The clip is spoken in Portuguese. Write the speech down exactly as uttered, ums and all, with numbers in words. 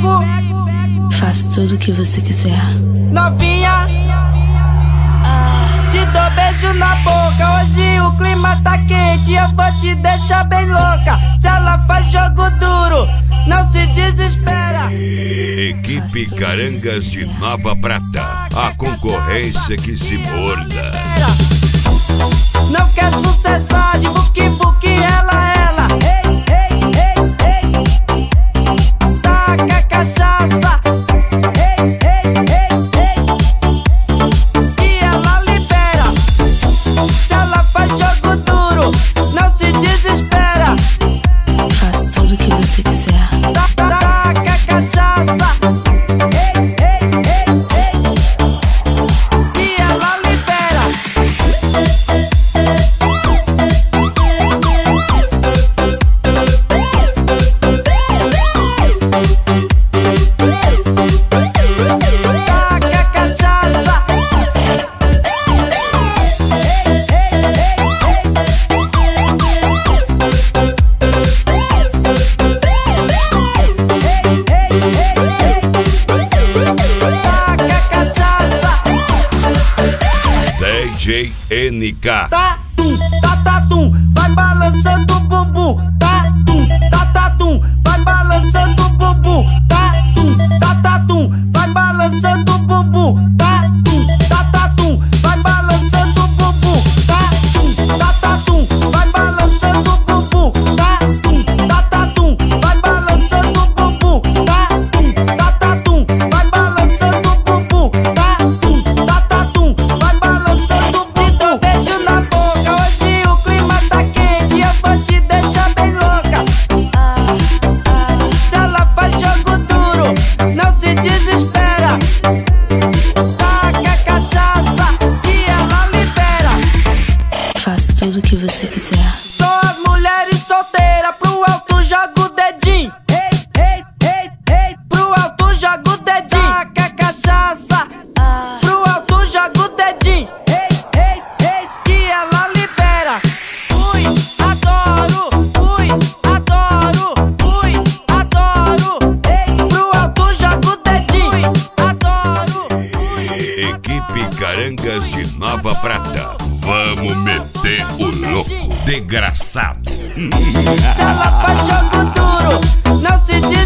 pego, faço tudo o que você quiser. novinha, te dou beijo na boca. Hoje o clima tá quente, eu vou te deixar bem louca. Se ela faz jogo duro, não se desespera. Equipe Carangas de Nova Prata, a concorrência que se morda. Não quer sucessar de buque buque, ela, ela. Ei, ei, ei, ei. Taca cachaça. Ei, ei, ei, ei. E ela libera. Se ela faz jogo duro, não se desespera. Faço tudo o que você quiser. Taca cachaça. Ei, ei, ei, ei. E ela libera. Taca cachaça. Ei, ei, D J N K. tá tum, tá tá tum, vai balançando o bumbum. Tá tum, tá tá tum, vai balançando o bumbum. Tá tum, tá tá tum, vai balançando o bumbum. Tá tum, tá tá tum, vai balançando o bumbum. Tá tum, tá tá tum, vai balançando o bumbum. Tá tum, tá tá tum, vai balançando o bumbum. Tá tum, tá tá tum, vai balançando o bumbum. Tá tum, tá tá tum, vai balançando o bumbum. Beijo na boca, hoje o clima tá quente, eu vou te deixar bem louca. Se ela faz jogo duro, não se desespera. Taca cachaça e ela libera. Faço tudo o que você quiser. Só as mulheres solteiras, pro alto joga o dedinho. Ei, ei, ei, ei, pro alto joga o dedinho. Taca cachaça, pro alto joga o dedinho. Ei, ei, ei, que ela libera. Ui, adoro, ui, adoro, ui, adoro. Ei, pro alto joga o dedinho. Ui, adoro, ui. Equipe Carangas de Nova Prata, vamos meter o louco, desgraçado. Se ela faz jogo duro, não se desespera.